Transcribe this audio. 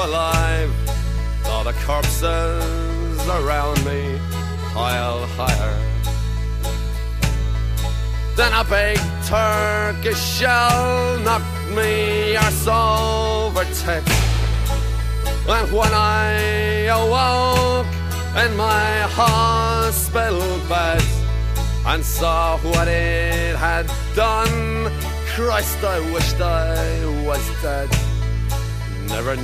alive. Saw the corpses around me pile higher. Then a big Turkish shell knocked me arse over tits. And when I awoke in my hospital bed and saw what it had done, Christ, I wished I was dead. Never